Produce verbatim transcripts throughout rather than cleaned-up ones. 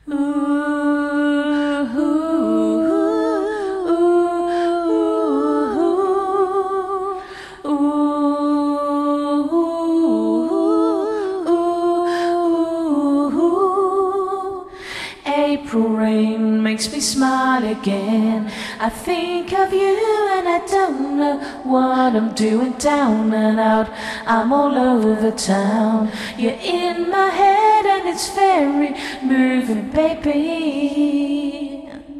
Ooh, ooh, ooh, ooh, ooh. April rain makes me smile again. I think of you and I don't know what I'm doing. Down and out, I'm all over town. You're in my head and it's very moving, baby.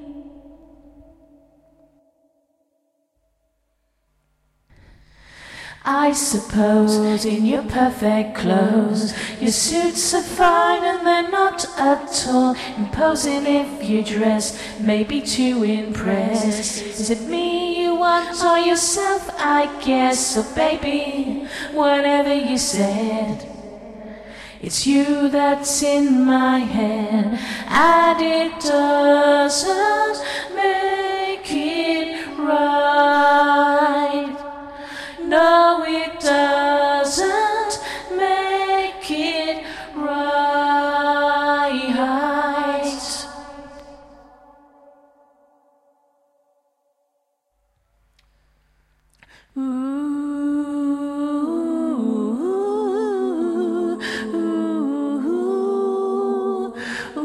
I suppose in your perfect clothes, your suits are fine and they're not at all imposing. If you dress maybe to impress, is it me you want or yourself? I guess so, baby. Whatever you said, it's you that's in my head, and it doesn't make it right. No, it doesn't make it right. Ooh, ooh, ooh,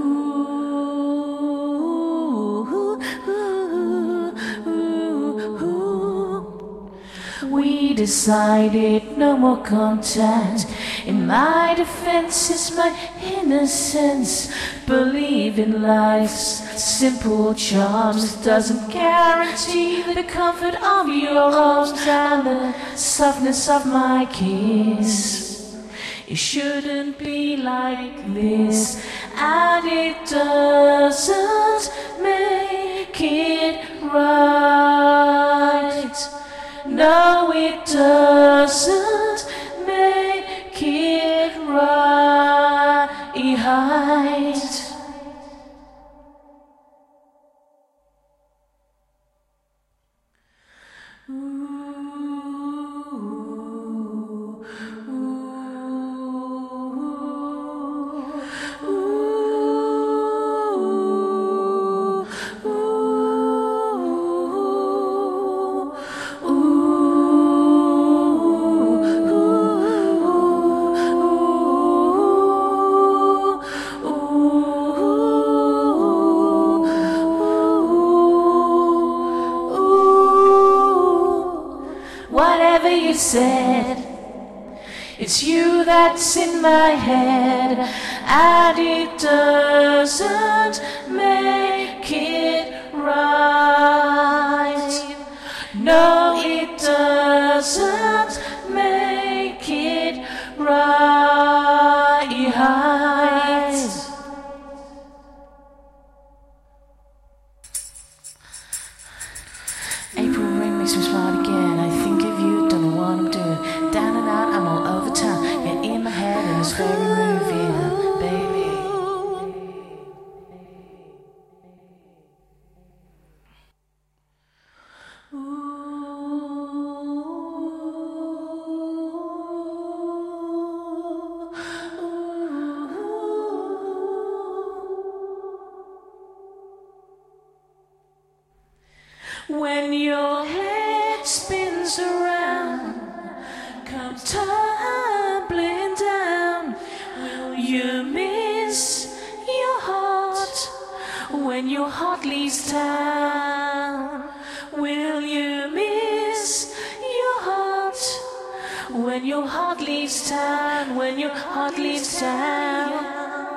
ooh, ooh. We decided no more contact. In my defense, it's my innocence. Believe in life's simple charms. Doesn't guarantee the comfort of your arms and the softness of my kiss. It shouldn't be like this, and it doesn't make it right. No, it doesn't make it right. Whatever you said, it's you that's in my head, and it doesn't make it right. No, it doesn't make it right. April rain makes me smile again. I think of you, don't know what I'm doing. Down and out, I'm all over town. You're in my head and it's very moving, baby. When your head spins around, come tumbling down, will you miss your heart when your heart leaves town? Will you miss your heart when your heart leaves town? When your heart leaves town?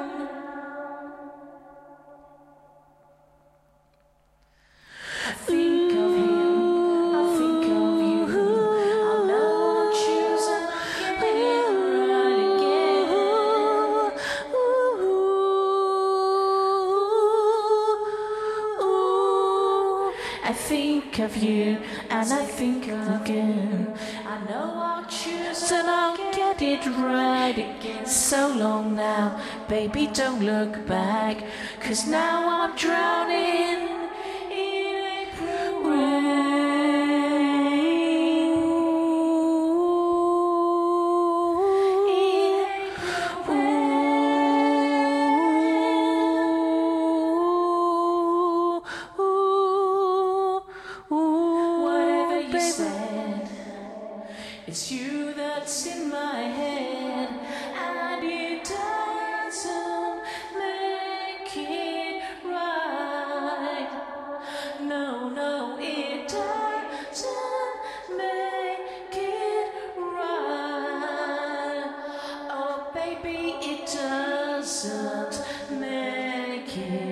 I think of you and I think again. I know I'll choose and I'll get it right again. So long now, baby, don't look back, 'cause now I'm drowning in April rain. In April rain. It's you that's in my head, and it doesn't make it right. No, no, it doesn't make it right. Oh baby, it doesn't make it